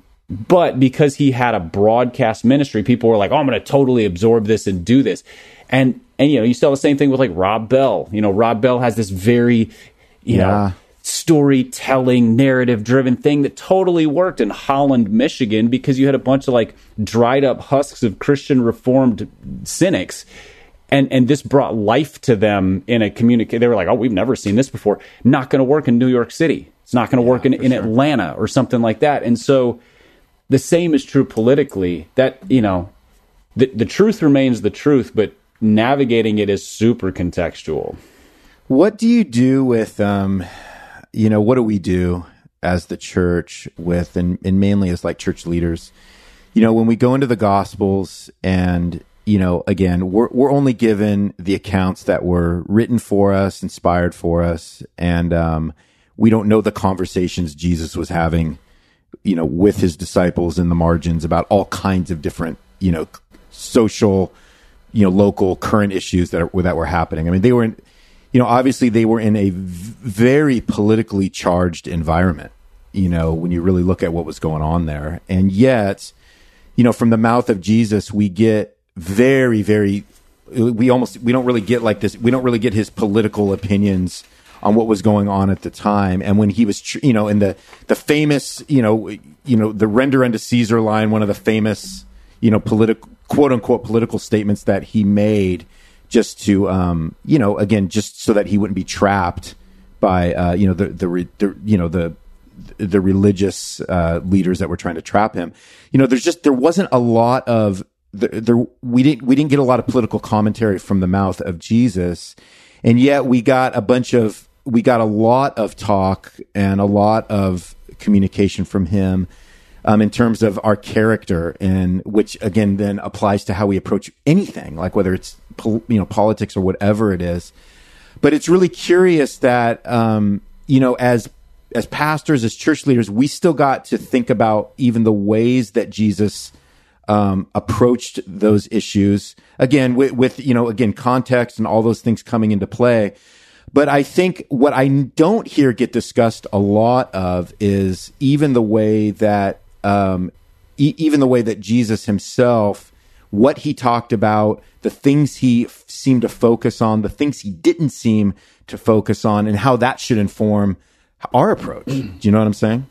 but because he had a broadcast ministry, people were like, "Oh, I'm going to totally absorb this and do this." And and you know, you still have the same thing with like Rob Bell. You know, Rob Bell has this very, you yeah. know, storytelling, narrative-driven thing that totally worked in Holland, Michigan, because you had a bunch of like dried up husks of Christian Reformed cynics. And and this brought life to them in a community. They were like, oh, we've never seen this before. Not going to work in New York City. It's not going to yeah, work in, in sure. Atlanta or something like that. And so the same is true politically. That, you know, the, the truth remains the truth, but navigating it is super contextual. What do you do with, um, you know, what do we do as the church with, and, and mainly as like church leaders, you know, when we go into the Gospels and, you know, again, we're we're only given the accounts that were written for us, inspired for us, and um, we don't know the conversations Jesus was having, you know, with his disciples in the margins about all kinds of different, you know, social, you know, local current issues that are, that were happening. I mean, they were in, you know, obviously they were in a v- very politically charged environment, you know, when you really look at what was going on there, and yet, you know, from the mouth of Jesus, we get very, very, we almost, we don't really get like this, we don't really get his political opinions on what was going on at the time. And when he was, you know, in the, the famous, you know, you know, the render unto Caesar line, one of the famous, you know, political, quote unquote, political statements that he made just to, um, you know, again, just so that he wouldn't be trapped by, uh, you know, the, the, the, you know, the, the religious, uh, leaders that were trying to trap him. You know, there's just, there wasn't a lot of, There, there, we didn't we didn't get a lot of political commentary from the mouth of Jesus, and yet we got a bunch of we got a lot of talk and a lot of communication from him um, in terms of our character, and which again then applies to how we approach anything, like whether it's pol- you know politics or whatever it is. But it's really curious that um, you know as as pastors, as church leaders, we still got to think about even the ways that Jesus Um, approached those issues again with, with, you know, again, context and all those things coming into play. But I think what I don't hear get discussed a lot of is even the way that, um, e- even the way that Jesus himself, what he talked about, the things he f- seemed to focus on, the things he didn't seem to focus on, and how that should inform our approach. Do you know what I'm saying?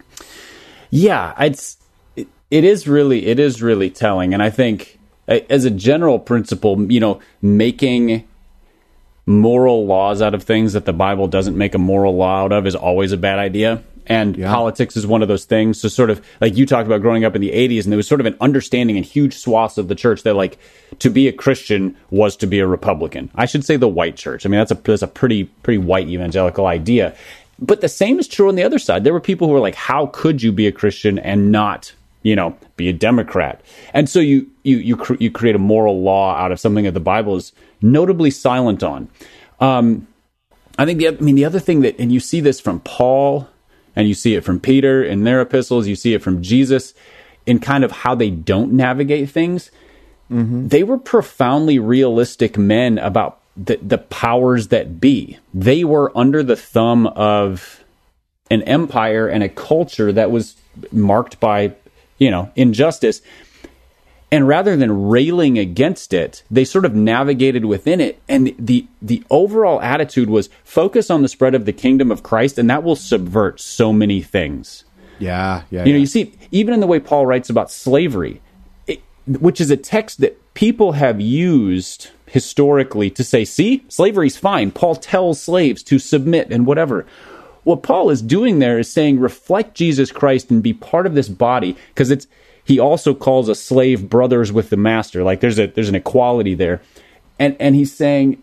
Yeah, it's, It is really, it is really telling. And I think as a general principle, you know, making moral laws out of things that the Bible doesn't make a moral law out of is always a bad idea. And yeah. Politics is one of those things. So sort of like you talked about growing up in the eighties, and there was sort of an understanding in huge swaths of the church that like to be a Christian was to be a Republican. I should say the white church. I mean, that's a, that's a pretty, pretty white evangelical idea. But the same is true on the other side. There were people who were like, how could you be a Christian and not, you know, be a Democrat? And so you you you, cr- you create a moral law out of something that the Bible is notably silent on. Um, I think the I mean the other thing that, and you see this from Paul, and you see it from Peter in their epistles, you see it from Jesus in kind of how they don't navigate things. Mm-hmm. They were profoundly realistic men about the the powers that be. They were under the thumb of an empire and a culture that was marked by, you know, injustice. And rather than railing against it, they sort of navigated within it. And the the overall attitude was focus on the spread of the kingdom of Christ, and that will subvert so many things. Yeah, yeah. You know, yeah. you see, even in the way Paul writes about slavery, it, which is a text that people have used historically to say, see, slavery's fine. Paul tells slaves to submit and whatever. What Paul is doing there is saying, reflect Jesus Christ and be part of this body, because it's he also calls a slave brothers with the master. Like there's a there's an equality there. And and he's saying,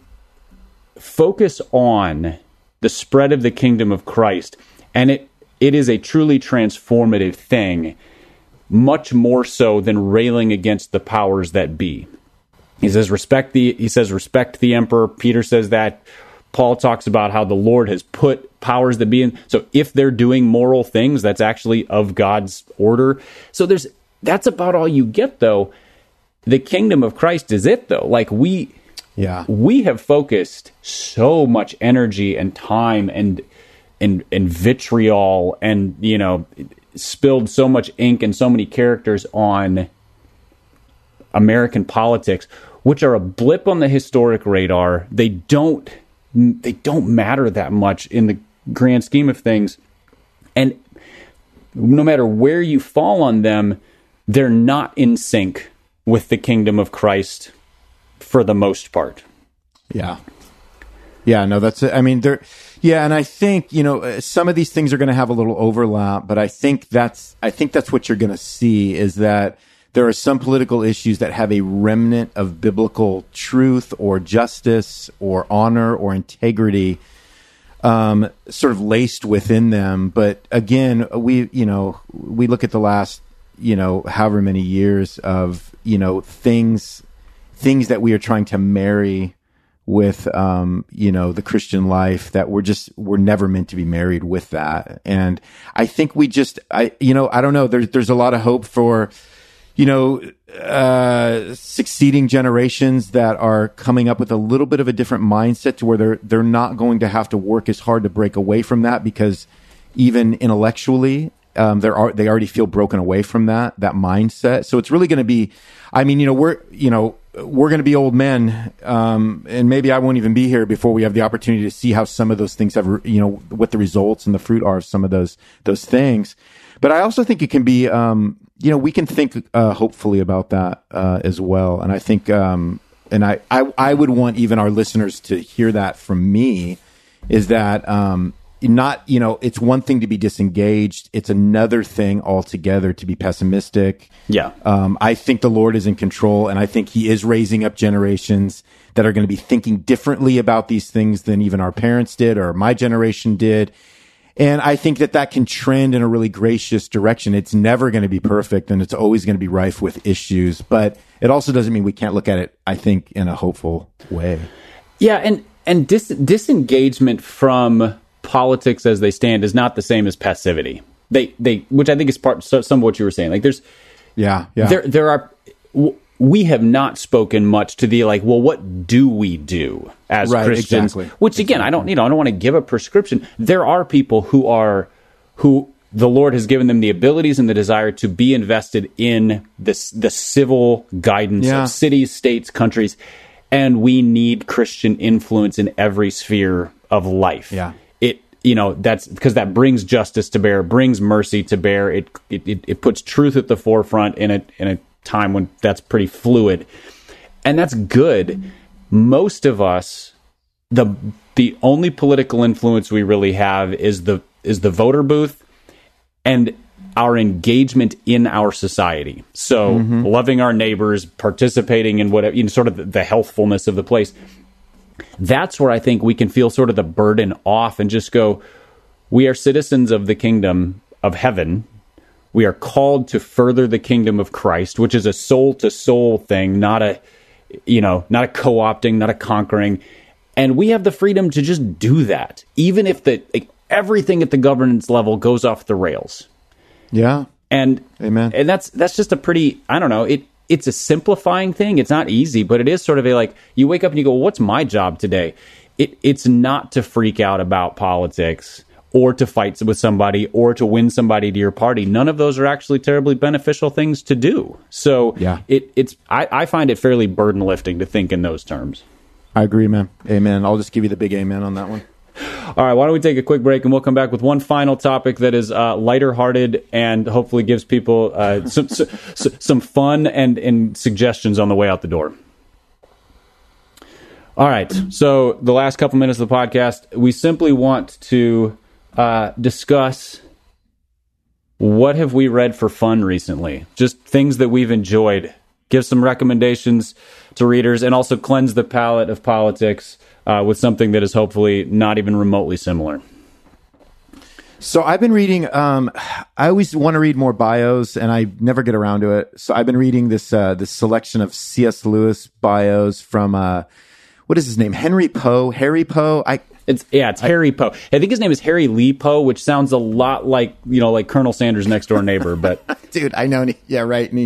focus on the spread of the kingdom of Christ. And it it is a truly transformative thing, much more so than railing against the powers that be. He says, respect the he says, respect the emperor. Peter says that. Paul talks about how the Lord has put powers that be in. So if they're doing moral things, that's actually of God's order. So there's that's about all you get, though. the kingdom of Christ is it, though. Like, we, yeah, we have focused so much energy and time and and and vitriol and, you know, spilled so much ink and so many characters on American politics, which are a blip on the historic radar. They don't they don't matter that much in the grand scheme of things. And no matter where you fall on them, they're not in sync with the kingdom of Christ for the most part. Yeah. Yeah, no, that's it. I mean, there, yeah. And I think, you know, some of these things are going to have a little overlap, but I think that's, I think that's what you're going to see is that there are some political issues that have a remnant of biblical truth or justice or honor or integrity, um, sort of laced within them. But again, we, you know, we look at the last, you know, however many years of, you know, things, things that we are trying to marry with, um, you know, the Christian life that we're just, we're never meant to be married with that. And I think we just, I, you know, I don't know, there's, there's a lot of hope for, you know, uh, succeeding generations that are coming up with a little bit of a different mindset to where they're, they're not going to have to work as hard to break away from that, because even intellectually, um, there are, they already feel broken away from that, that mindset. So it's really going to be, I mean, you know, we're, you know, we're going to be old men, um, and maybe I won't even be here before we have the opportunity to see how some of those things have, you know, what the results and the fruit are of some of those, those things. But I also think it can be, um, you know, we can think, uh, hopefully about that, uh, as well. And I think, um, and I, I, I would want even our listeners to hear that from me, is that, um, not, you know, it's one thing to be disengaged. It's another thing altogether to be pessimistic. Yeah. Um, I think the Lord is in control, and I think he is raising up generations that are going to be thinking differently about these things than even our parents did or my generation did. And I think that that can trend in a really gracious direction. It's never going to be perfect, and it's always going to be rife with issues, but it also doesn't mean we can't look at it, I think, in a hopeful way. Yeah. And, and dis- disengagement from politics as they stand is not the same as passivity. They, they, which I think is part, some of what you were saying. Like there's, yeah, yeah. There, there are, we have not spoken much to the like, well, what do we do as right, Christians? Exactly. Which again, exactly. I don't, you know, I don't want to give a prescription. There are people who are, who the Lord has given them the abilities and the desire to be invested in this, the civil guidance yeah. of cities, states, countries, and we need Christian influence in every sphere of life. Yeah. It, you know, that's because that brings justice to bear, brings mercy to bear. It, it, it, it puts truth at the forefront in a, in a time when that's pretty fluid, and that's good. Most of us, the, the only political influence we really have is the, is the voter booth and our engagement in our society. So mm-hmm. loving our neighbors, participating in whatever, you know, sort of the, the healthfulness of the place. That's where I think we can feel sort of the burden off and just go, we are citizens of the kingdom of heaven. We are called to further the kingdom of Christ, which is a soul to soul thing, not a, you know, not a co-opting, not a conquering. And we have the freedom to just do that, even if the like, everything at the governance level goes off the rails. Yeah. And, Amen. And that's, that's just a pretty, I don't know, it, it's a simplifying thing. It's not easy, but it is sort of a like, you wake up and you go, what's my job today? It, it's not to freak out about politics or to fight with somebody or to win somebody to your party. None of those are actually terribly beneficial things to do. So yeah. it, it's, I, I find it fairly burden lifting to think in those terms. I agree, man. Amen. I'll just give you the big amen on that one. All right, why don't we take a quick break, and we'll come back with one final topic that is uh, lighter-hearted and hopefully gives people uh, some, some some fun and, and suggestions on the way out the door. All right, so the last couple minutes of the podcast, we simply want to uh, discuss what have we read for fun recently, just things that we've enjoyed, give some recommendations to readers, and also cleanse the palate of politics Uh, with something that is hopefully not even remotely similar. So I've been reading, um, I always want to read more bios, and I never get around to it. So I've been reading this uh, this selection of C S. Lewis bios from, uh, what is his name? Henry Poe? Harry Poe? I It's Yeah, it's I, Harry Poe. I think his name is Harry Lee Poe, which sounds a lot like, you know, like Colonel Sanders' next door neighbor. But dude, I know. Yeah, right. And he,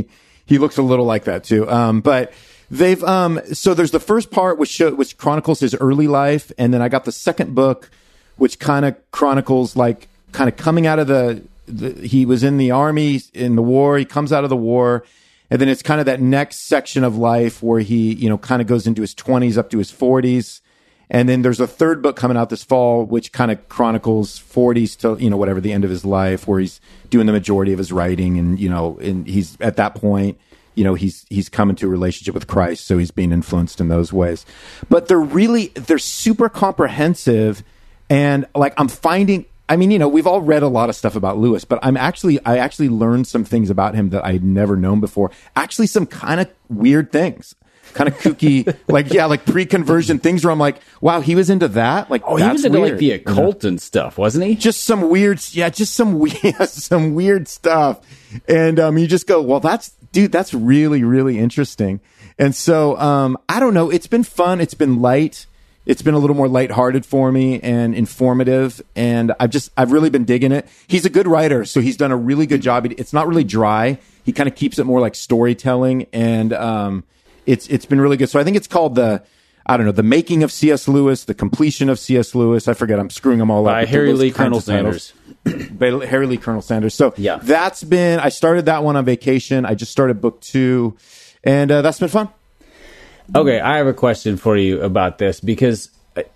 he looks a little like that too. Um, but they've um, so there's the first part which show, which chronicles his early life, and then I got the second book, which kind of chronicles like kind of coming out of the, the. He was in the army in the war. He comes out of the war, and then it's kind of that next section of life where he, you know, kind of goes into his twenties up to his forties. And then there's a third book coming out this fall, which kind of chronicles forties to, you know, whatever, the end of his life, where he's doing the majority of his writing. And, you know, and he's at that point, you know, he's, he's come into a relationship with Christ. So he's being influenced in those ways. But they're really, they're super comprehensive. And like, I'm finding, I mean, you know, we've all read a lot of stuff about Lewis, but I'm actually, I actually learned some things about him that I'd never known before. Actually, some kind of weird things. Kind of kooky, like, yeah, like pre-conversion things where I'm like, wow, he was into that? Like, oh, he was into weird. Like the occult and stuff, wasn't he? Just some weird, yeah, just some weird, some weird stuff. And um, you just go, well, that's, dude, that's really, really interesting. And so, um, I don't know, it's been fun. It's been light. It's been a little more lighthearted for me and informative. And I've just, I've really been digging it. He's a good writer, so he's done a really good job. It's not really dry. He kind of keeps it more like storytelling. And, um, It's it's been really good. So I think it's called the, I don't know, the making of C S. Lewis, the completion of C S. Lewis. I forget. I'm screwing them all up. By Harry Lee Colonel Sanders. By Harry Lee Colonel Sanders. So yeah. that's been, I started that one on vacation. I just started book two, and uh, that's been fun. Okay, I have a question for you about this, because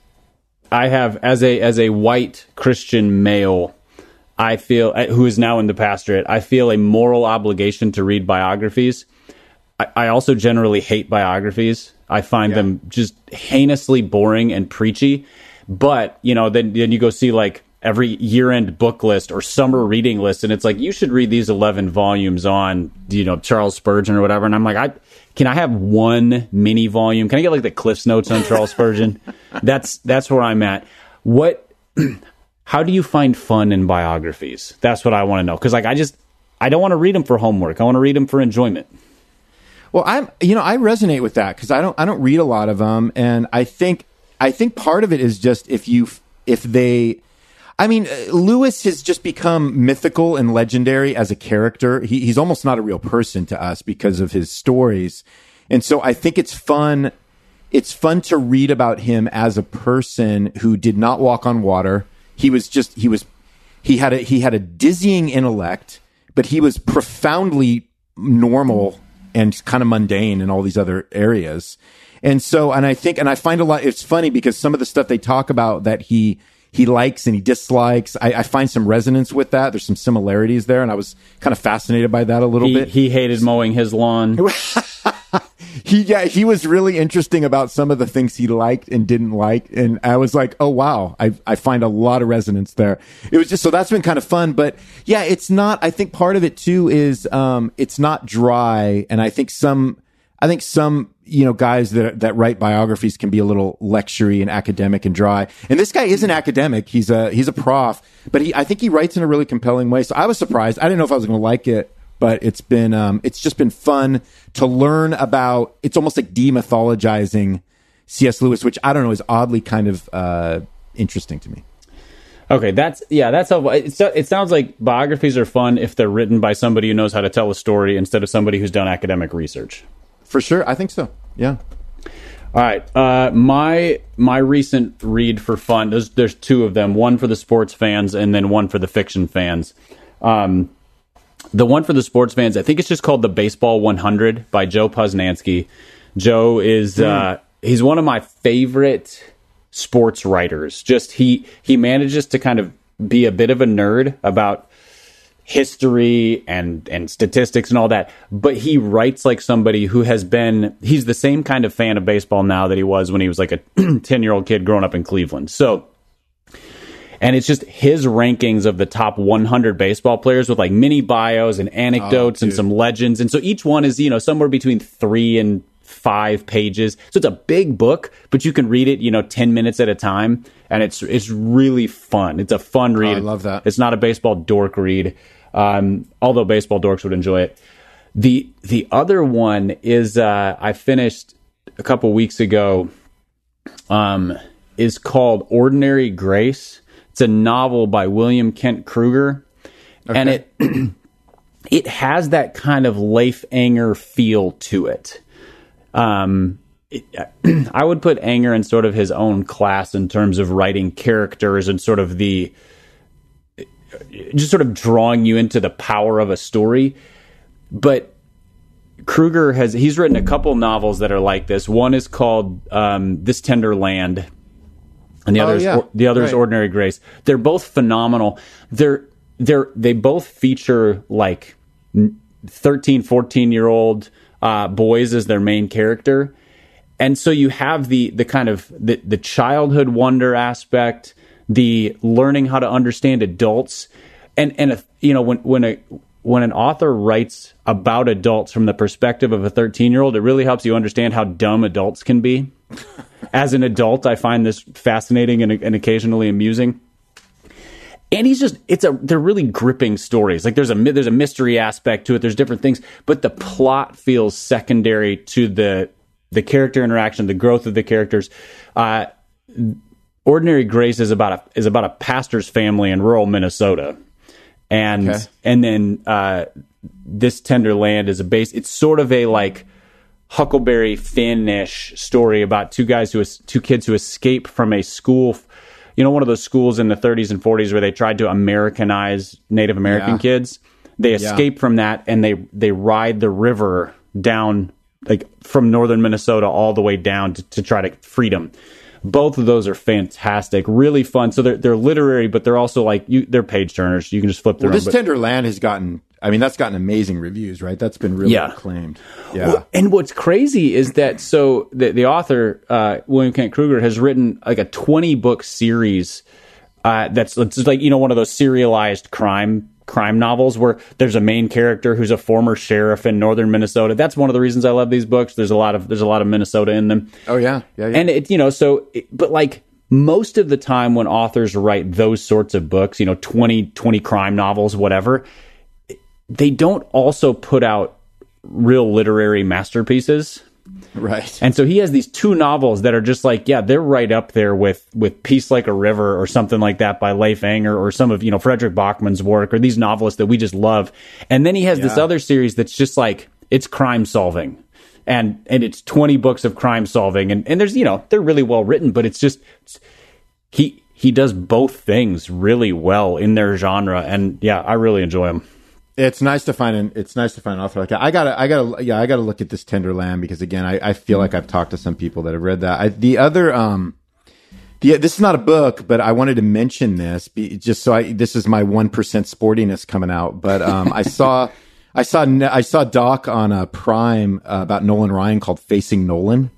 I have, as a as a white Christian male, I feel, who is now in the pastorate, I feel a moral obligation to read biographies. I also generally hate biographies. I find yeah. them just heinously boring and preachy. But, you know, then, then you go see like every year-end book list or summer reading list, and it's like, you should read these eleven volumes on, you know, Charles Spurgeon or whatever. And I'm like, I can I have one mini volume? Can I get like the Cliff's Notes on Charles Spurgeon? That's that's where I'm at. What? How do you find fun in biographies? That's what I want to know. Because like I just I don't want to read them for homework. I want to read them for enjoyment. Well, I'm, you know, I resonate with that because I don't, I don't read a lot of them, and I think, I think part of it is just if you, if they, I mean, Lewis has just become mythical and legendary as a character. He, he's almost not a real person to us because of his stories, and so I think it's fun. It's fun to read about him as a person who did not walk on water. He was just, he was, he had a, he had a dizzying intellect, but he was profoundly normal and kind of mundane in all these other areas. And so, and I think, and I find a lot, it's funny because some of the stuff they talk about that he, he likes and he dislikes, I, I find some resonance with that. There's some similarities there. And I was kind of fascinated by that a little he, bit. He hated mowing his lawn. he, yeah, he was really interesting about some of the things he liked and didn't like. And I was like, oh, wow, I, I find a lot of resonance there. It was just, so that's been kind of fun. But yeah, it's not, I think part of it too is, um, it's not dry. And I think some, I think some, you know, guys that, that write biographies can be a little lectury and academic and dry. And this guy is an academic. He's a, he's a prof, but he, I think he writes in a really compelling way. So I was surprised. I didn't know if I was going to like it. But it's been, um, it's just been fun to learn about. It's almost like demythologizing C S. Lewis, which I don't know is oddly kind of uh, interesting to me. Okay, that's yeah, that's helpful. It, it sounds like biographies are fun if they're written by somebody who knows how to tell a story instead of somebody who's done academic research. For sure, I think so. Yeah. All right, uh, my my recent read for fun. There's there's two of them. One for the sports fans, and then one for the fiction fans. Um, The one for the sports fans, I think it's just called The Baseball one hundred by Joe Posnanski. Joe is, mm. uh, he's one of my favorite sports writers. Just he, he manages to kind of be a bit of a nerd about history and, and statistics and all that. But he writes like somebody who has been, he's the same kind of fan of baseball now that he was when he was like a ten year old kid growing up in Cleveland. So, and it's just his rankings of the top one hundred baseball players with like mini bios and anecdotes oh, and some legends. And so each one is, you know, somewhere between three and five pages. So it's a big book, but you can read it, you know, ten minutes at a time. And it's it's really fun. It's a fun read. Oh, I love that. It's not a baseball dork read, um, although baseball dorks would enjoy it. The, the other one is uh, I finished a couple weeks ago, um, is called Ordinary Grace. It's a novel by William Kent Kruger, okay. and it it has that kind of Leif Enger feel to it. Um, it, I would put Enger in sort of his own class in terms of writing characters and sort of the, just sort of drawing you into the power of a story. But Kruger has, he's written a couple novels that are like this. One is called um, This Tender Land, and the oh, other is, yeah. or, the other right. is Ordinary Grace. They're both phenomenal. They're, they're, they both feature like thirteen, fourteen year old uh, boys as their main character. And so you have the, the kind of the, the childhood wonder aspect, the learning how to understand adults. And, and, a, you know, when, when a, when an author writes about adults from the perspective of a thirteen year old, it really helps you understand how dumb adults can be. As an adult, I find this fascinating and, and occasionally amusing. And he's just, it's a, they're really gripping stories. Like there's a, there's a mystery aspect to it. There's different things, but the plot feels secondary to the, the character interaction, the growth of the characters. Uh, Ordinary Grace is about a, is about a pastor's family in rural Minnesota. And, okay. and then, uh, This Tender Land is a base. It's sort of a like Huckleberry Finn-ish story about two guys who, two kids who escape from a school, you know, one of those schools in the thirties and forties where they tried to Americanize Native American yeah. kids. They escape yeah. from that, and they, they ride the river down, like from northern Minnesota all the way down to, to try to freedom. Both of those are fantastic, really fun. So they're they're literary, but they're also like you, they're page turners. You can just flip through. Well, This them, Tender Land has gotten, I mean, that's gotten amazing reviews, right? That's been really yeah. acclaimed. Yeah. Well, and what's crazy is that so the, the author uh, William Kent Kruger has written like a twenty book series uh, that's it's like you know one of those serialized crime. crime novels where there's a main character who's a former sheriff in northern Minnesota. That's one of the reasons I love these books. There's a lot of there's a lot of Minnesota in them. Oh yeah, yeah, yeah. And it you know so it, but like most of the time when authors write those sorts of books, you know, twenty, twenty crime novels, whatever, they don't also put out real literary masterpieces. Right. And so he has these two novels that are just like, yeah, they're right up there with, with Peace Like a River or something like that by Leif Enger or some of, you know, Frederick Bachman's work or these novelists that we just love. And then he has yeah. this other series that's just like, it's crime solving. And, and it's twenty books of crime solving. And, and there's, you know, they're really well written, but it's just, it's, he, he does both things really well in their genre. And yeah, I really enjoy them. It's nice to find an it's nice to find an author like that. I gotta I gotta yeah I gotta look at This Tender Land because again I, I feel like I've talked to some people that have read that. I, the other um the this is not a book, but I wanted to mention this be, just so I this is my one percent sportiness coming out. But um I saw I saw I saw a doc on a Prime uh, about Nolan Ryan called Facing Nolan,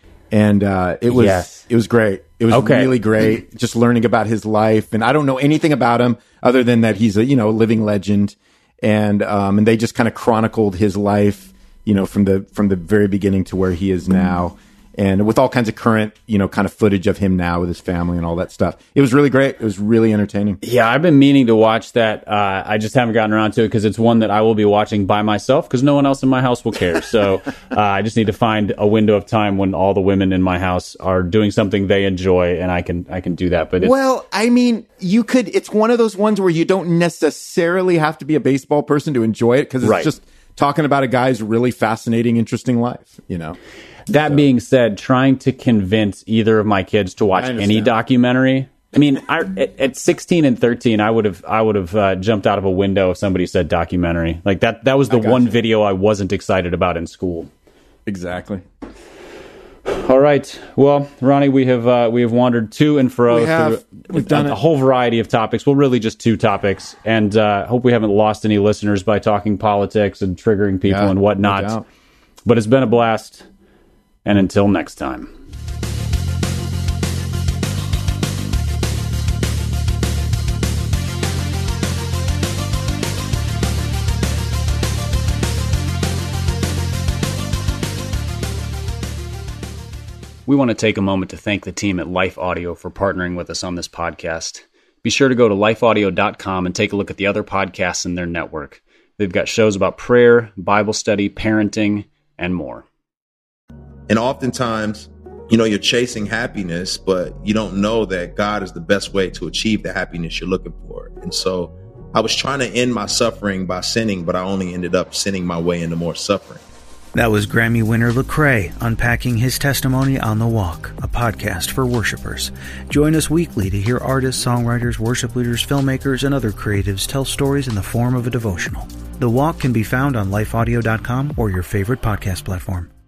and uh, it was yes. it was great. It was okay. really great. Just learning about his life, and I don't know anything about him other than that he's a you know living legend. And um, and they just kind of chronicled his life, you know, from the from the very beginning to where he is now, and with all kinds of current, you know, kind of footage of him now with his family and all that stuff. It was really great. It was really entertaining. Yeah, I've been meaning to watch that. Uh, I just haven't gotten around to it because it's one that I will be watching by myself because no one else in my house will care. So uh, I just need to find a window of time when all the women in my house are doing something they enjoy, and I can I can do that. But it's, well, I mean, you could. It's one of those ones where you don't necessarily have to be a baseball person to enjoy it because it's right. just talking about a guy's really fascinating, interesting life. You know. That so. being said, trying to convince either of my kids to watch any documentary. I mean, I, at, at sixteen and thirteen, I would have I would have uh, jumped out of a window if somebody said documentary. Like that. That was the one you. video I wasn't excited about in school. Exactly. All right. Well, Ronnie, we have uh, we have wandered to and fro we have. through We've done a, a whole variety of topics. Well, really just two topics, and uh, hope we haven't lost any listeners by talking politics and triggering people yeah, and whatnot. No but it's been a blast. And until next time. We want to take a moment to thank the team at Life Audio for partnering with us on this podcast. Be sure to go to life audio dot com and take a look at the other podcasts in their network. They've got shows about prayer, Bible study, parenting, and more. And oftentimes, you know, you're chasing happiness, but you don't know that God is the best way to achieve the happiness you're looking for. And so I was trying to end my suffering by sinning, but I only ended up sinning my way into more suffering. That was Grammy winner Lecrae unpacking his testimony on The Walk, a podcast for worshipers. Join us weekly to hear artists, songwriters, worship leaders, filmmakers, and other creatives tell stories in the form of a devotional. The Walk can be found on life audio dot com or your favorite podcast platform.